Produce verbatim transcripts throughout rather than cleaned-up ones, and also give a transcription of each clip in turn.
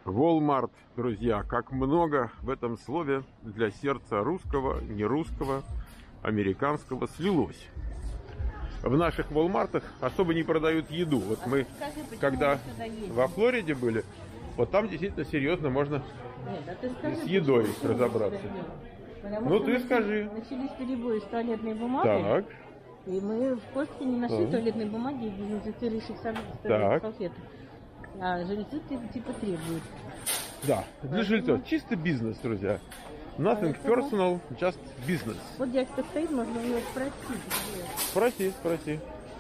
Walmart, друзья, как много в этом слове для сердца русского, нерусского, американского слилось. В наших Walmart'ах особо не продают еду. Вот А мы, скажи, когда во Флориде были, вот там действительно серьезно можно Нет, а ты скажи, с едой разобраться. Ну ты начали, скажи. Начались перебои с туалетной бумагой. Так. И мы в Костке не нашли Так. туалетной бумаги и дезинфицирующих Так. салфеток. А жильцы типа требуют. Да, для жильцов. Чисто бизнес, друзья. Nothing personal, just business. Вот дядька стоит, можно у него спросить. Спроси, спроси.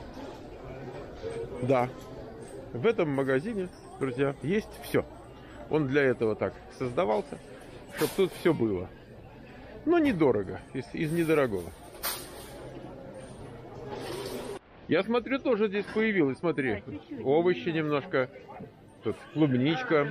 Да. В этом магазине, друзья, есть все. Он для этого так создавался, чтобы тут все было. Но недорого, из, из недорогого. Я смотрю, тоже здесь появилось, смотри. Да, чуть-чуть, Овощи немножко. Тут клубничка.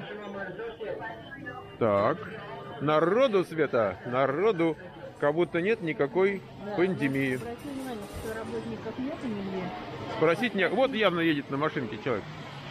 Так. Народу, Света, народу. Как будто нет никакой Да, пандемии. Обрати внимание, что работников нет нигде. Спросить не... Вот явно едет на машинке человек.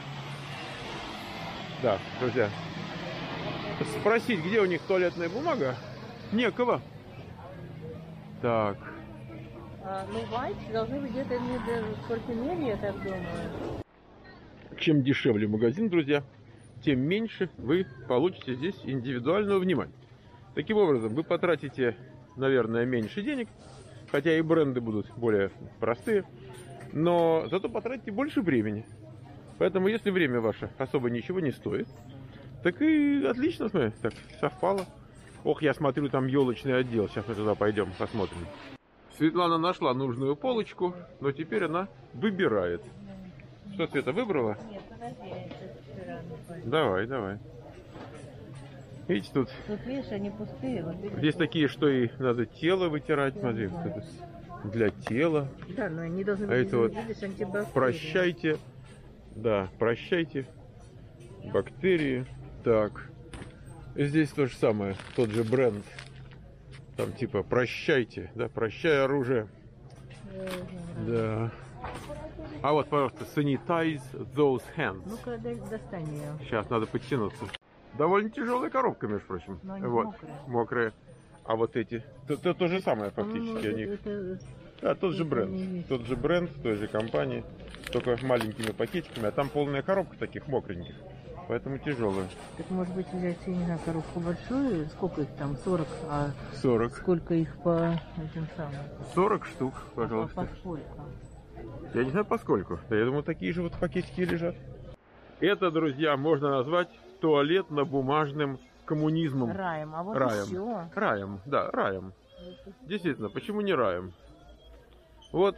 Да, друзья. Спросить, где у них туалетная бумага, некого. Так. А, ну, вайт должны быть где-то в парфюмерии, я так думаю. Чем дешевле магазин, друзья, тем меньше вы получите здесь индивидуального внимания. Таким образом, вы потратите, наверное, меньше денег, хотя и бренды будут более простые, но зато потратите больше времени. Поэтому, если время ваше особо ничего не стоит, так и отлично, смотри, так совпало. Ох, я смотрю, там елочный отдел. Сейчас мы туда пойдем, посмотрим. Светлана нашла нужную полочку, но теперь она выбирает. Что, Света, выбрала? Нет, подожди, я это Давай, давай. Видите, тут, Тут, видишь, они пустые. Вот, видишь, здесь такие, что и надо тело вытирать. Смотри, вот это для тела. Да, но они должны А быть, это вот видишь, антибактериальные. прощайте. Да, прощайте бактерии. Так. И здесь то же самое, тот же бренд. Там типа прощайте, да, прощай оружие. Да. А вот, пожалуйста, sanitize those hands. Ну-ка, дай- достань ее. Сейчас надо подтянуться. Довольно тяжелая коробка, между прочим. Но они Вот, мокрые. мокрые. А вот эти, то, то, то же самое фактически. Ну, Они... это- это- Да, тот же это не бренд. вещь. Тот же бренд, той же компании. Только маленькими пакетиками. А там полная коробка таких мокреньких. Поэтому тяжелая. Так, может быть, взять, я не знаю, коробку большую, сколько их там, сорок, а сорок. сколько их по этим самым? сорок штук, По, пожалуйста. по сколько? Я не знаю поскольку. Да, я думаю, такие же вот пакетики лежат. Это, друзья, можно назвать туалетно-бумажным коммунизмом. Раем, а вот Раем. еще. Раем, да, раем. Действительно, почему не раем? Вот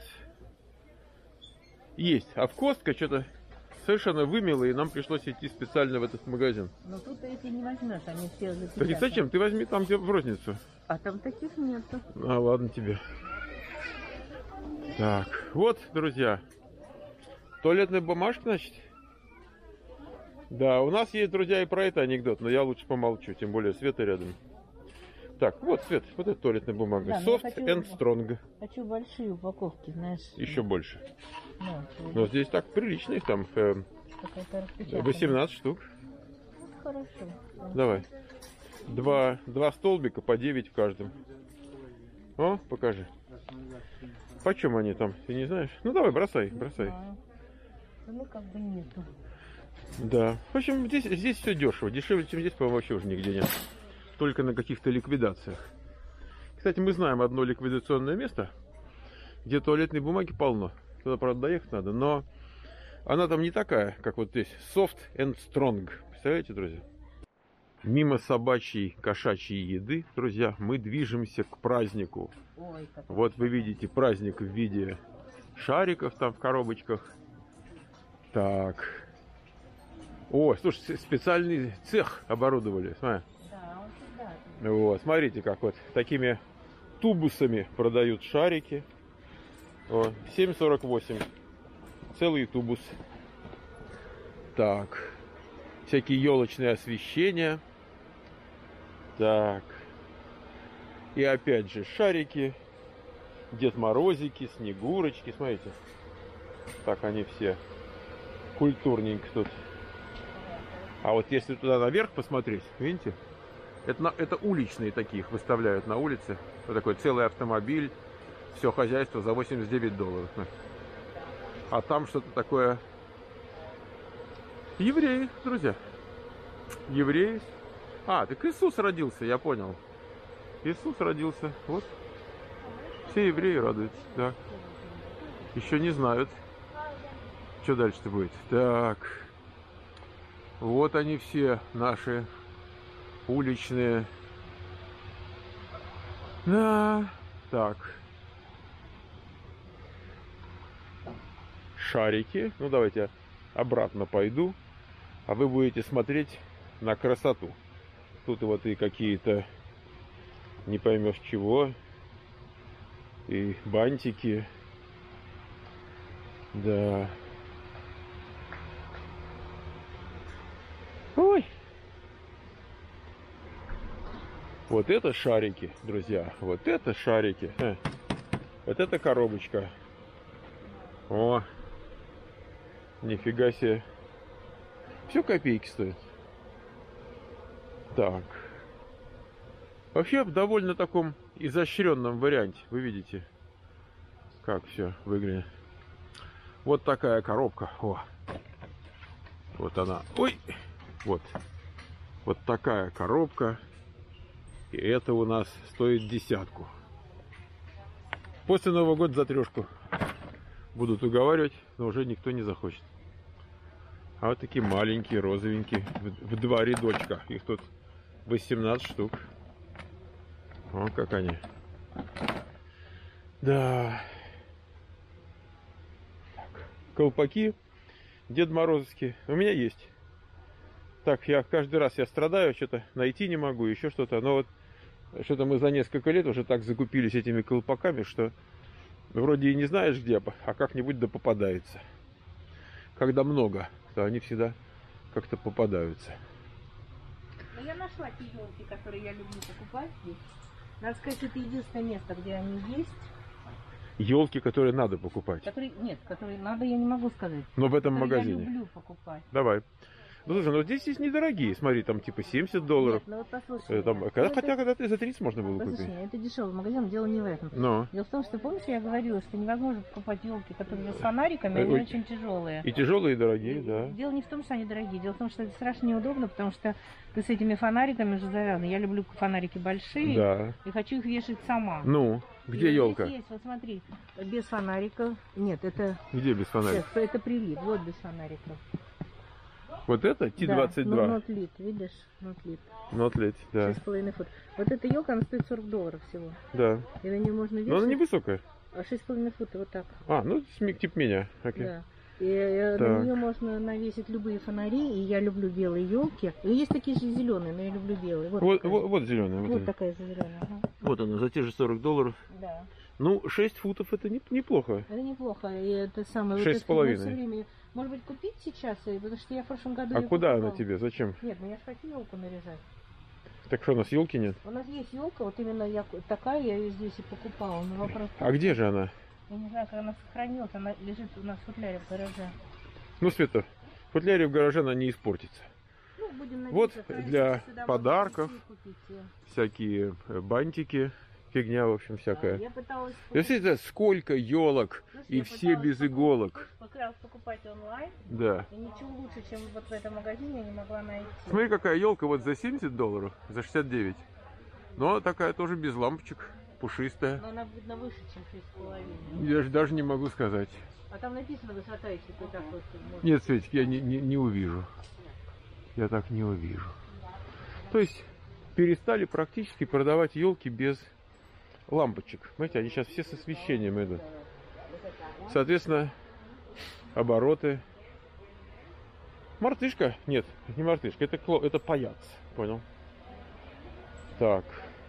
есть. А в Костко что-то совершенно вымело, и нам пришлось идти специально в этот магазин. Но тут эти не возьмешь, они все Так и запечатаны. зачем? Ты возьми там, где в розницу. А там таких нету. А, ладно тебе. Так, вот, друзья. Туалетная бумажка, значит. Да, у нас есть, друзья, и про это анекдот, но я лучше помолчу, тем более Света рядом. Так, вот, Свет, вот это туалетная бумага. Да, но я Soft хочу- and strong. Хочу большие упаковки, знаешь. Еще больше. Ну, Но здесь так прилично, их там э, какая-то распечатка. восемнадцать штук. Хорошо. Давай. Два, два столбика по девять в каждом. О, покажи. Почем они там, ты не знаешь? Ну давай, бросай, бросай. А, ну, как бы нету. Да. В общем, здесь, здесь все дешево. Дешевле, чем здесь, по-моему, вообще уже нигде нет. Только на каких-то ликвидациях. Кстати, мы знаем одно ликвидационное место, где туалетной бумаги полно. Туда, правда, доехать надо, но она там не такая, как вот здесь. Soft and strong. Представляете, друзья? Мимо собачьей, кошачьей еды, друзья, мы движемся к празднику. Ой, как Вот вы видите праздник в виде шариков там в коробочках. Так. О, слушай, специальный цех оборудовали. Смотри. Да, он всегда. Вот, смотрите, как вот такими тубусами продают шарики. О, семь сорок восемь. Целый тубус. Так. Всякие елочные освещения. Так. И опять же шарики. Дед Морозики, Снегурочки. Смотрите. Так они все культурненько тут. А вот если туда наверх посмотреть, видите, это, на, это уличные таких выставляют на улице. Вот такой целый автомобиль, все хозяйство за восемьдесят девять долларов. А там что-то такое... Евреи, друзья. Евреи. А, так Иисус родился, я понял. Иисус родился. Вот. Все евреи радуются, да. Еще не знают, что дальше-то будет. Так. Вот они все, наши уличные. Да. Так. Шарики. Ну, давайте я обратно пойду. А вы будете смотреть на красоту. Тут вот и какие-то не поймешь чего. И бантики. Да. Ой. Вот это шарики, друзья. Вот это шарики. Э. Вот это коробочка. О. Нифига себе. Все копейки стоит. Так. Вообще в довольно таком изощренном варианте. Вы видите, как все выглядит. Вот такая коробка. О. Вот она. Ой. Вот. Вот такая коробка. И это у нас стоит десятку. После Нового года за трешку будут уговаривать, но уже никто не захочет. А вот такие маленькие, розовенькие, в, в два рядочка. Их тут восемнадцать штук. Вот как они. Да. Так. Колпаки Дед Морозовские. У меня есть. Так, я каждый раз я страдаю, что-то найти не могу, еще что-то. Но вот что-то мы за несколько лет уже так закупились этими колпаками, что вроде и не знаешь где, а как-нибудь да попадается. Когда много, то они всегда как-то попадаются. Но я нашла те елки, которые я люблю покупать здесь. Надо сказать, это единственное место, где они есть. Елки, которые надо покупать. Которые, нет, которые надо, я не могу сказать. Но в этом магазине. Я люблю покупать. Давай. Ну слушай, ну здесь есть недорогие. Смотри, там типа семьдесят долларов. Нет, ну вот послушай. Там, ну, когда, это, хотя когда-то за тридцать можно было послушай, купить. это дешевый магазин, дело не в этом. Но. Дело в том, что помнишь, я говорила, что невозможно покупать елки, которые с фонариками, они Ой. очень тяжелые. И тяжелые, и дорогие, да. Дело не в том, что они дорогие, дело в том, что это страшно неудобно, потому что ты с этими фонариками же завязан. Я люблю фонарики большие Да. и хочу их вешать сама. Ну, где И елка? Здесь есть, вот смотри, без фонариков. Нет, это, Где без фонарика? сейчас, это прилив, вот без фонариков. Вот это Ти двадцать два. Да, ну, нотлит, видишь, нотлит. Нотлет, да. шесть с половиной фут. Вот эта елка, она стоит сорок долларов всего. Да. И на нее можно вешать. Но она невысокая. А шесть с половиной фута вот так. А, ну типа меня. Окей. Да. И э, Так. на нее можно навесить любые фонари, и я люблю белые елки. И есть такие же зеленые, но я люблю белые. Вот, Вот, такая, вот, вот зеленая. Вот, вот она. такая же зеленая. Ага. Вот она, за те же сорок долларов. Да. Ну, шесть футов это не, неплохо. Это неплохо. И это самое. Шесть с вот это, ну, половиной. всё время, может быть, купить сейчас, и- потому что я в прошлом году. А её куда она покупала. тебе? Зачем? Нет, ну я же хочу елку наряжать. Так что у нас елки нет? У нас есть елка, вот именно я такая, я ее здесь и покупала. Но вопрос, А где же она? я не знаю, как она сохранилась, она лежит у нас в футляре в гараже. Ну, Света, в футляре в гараже она не испортится. Ну, будем Вот надеяться, что для сюда можно подарков. прийти и купить, э. Всякие э, бантики, фигня, в общем, всякая. Я пыталась Да, смотрите, сколько елок, Слушай, и я все пыталась без покупать- иголок. Пыталась покупать онлайн, Да. и ничего лучше, чем вот в этом магазине я не могла найти. Смотри, какая елка вот за семьдесят долларов, за шестьдесят девять. Но такая тоже без лампочек, пушистая. Но она, видно, выше, чем шесть с половиной. Я же даже не могу сказать. А там написано высота, если ты так вот... можешь- Нет, Светик, я не, не, не увижу. Я так не увижу. То есть перестали практически продавать елки без лампочек. Знаете, они сейчас все с освещением идут. Соответственно, обороты. Мартышка? Нет, не мартышка, это, кло... это паяц. Понял? Так.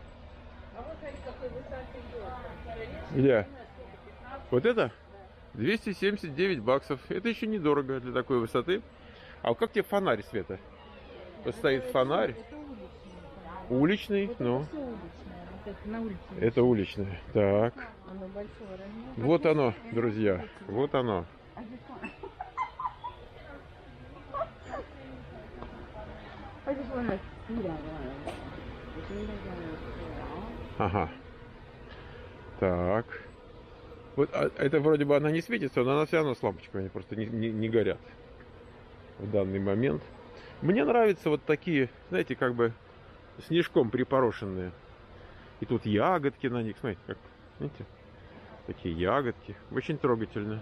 Где? Вот это? двести семьдесят девять баксов. Это еще недорого для такой высоты. А как тебе фонарь, Света? Вот стоит фонарь. Это уличный. Уличный, Вот ну. это всё уличное. Вот это на улице. Это уличное. Так. Оно большого размера. Вот оно, друзья. Вот оно. Ага. Так. Вот а, это вроде бы она не светится, но она все равно с лампочками, они просто не, не, не горят в данный момент. Мне нравятся вот такие, знаете, как бы снежком припорошенные. И тут ягодки на них, смотрите, как, видите, такие ягодки. Очень трогательно.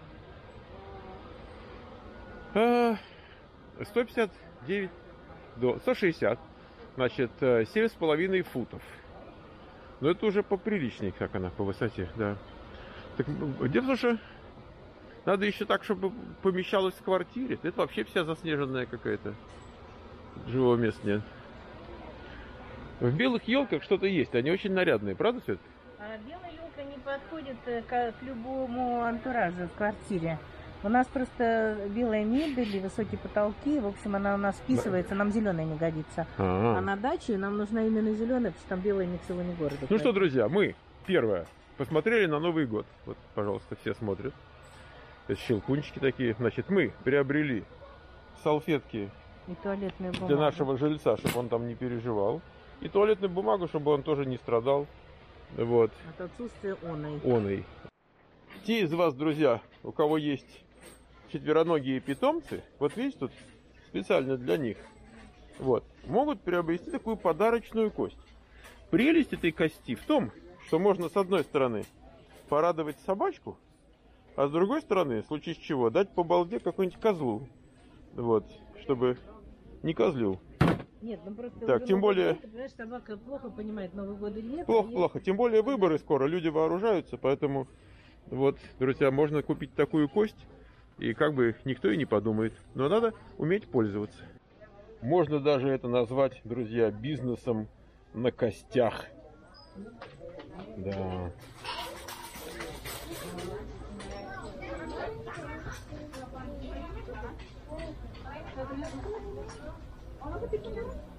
А, сто пятьдесят девять до сто шестьдесят. Значит, семь с половиной футов. Но это уже поприличнее, как она по высоте, да. Так, где, слушай, надо еще так, чтобы помещалось в квартире. Это вообще вся заснеженная какая-то. Живого места нет. В белых елках что-то есть. Они очень нарядные, правда, Свет? А белая елка не подходит к, к любому антуражу в квартире. У нас просто белая мебель и высокие потолки. В общем, она у нас вписывается, нам зеленая не годится. А-а-а. А на даче нам нужна именно зеленая, потому что там белая ни к селу, ни к городу. Ну что, друзья, мы, первое, посмотрели на Новый год. Вот, пожалуйста, все смотрят. Это щелкунчики такие. Значит, мы приобрели салфетки И туалетную бумагу. для нашего жильца, чтобы он там не переживал. И туалетную бумагу, чтобы он тоже не страдал. Вот. От отсутствия оной. Оной. Те из вас, друзья, у кого есть четвероногие питомцы, вот видите, тут специально для них, вот, могут приобрести такую подарочную кость. Прелесть этой кости в том, что можно с одной стороны порадовать собачку, а с другой стороны, в случае чего, дать по балде какой-нибудь козлу. Вот, чтобы не козлил. Нет, ну просто... Так, тем более... Год, ты понимаешь, собака плохо понимает Новый год или нет. Плохо, а плохо. Тем более выборы скоро, люди вооружаются, поэтому вот, друзья, можно купить такую кость, и как бы никто и не подумает. Но надо уметь пользоваться. Можно даже это назвать, друзья, бизнесом на костях. Да. А вот это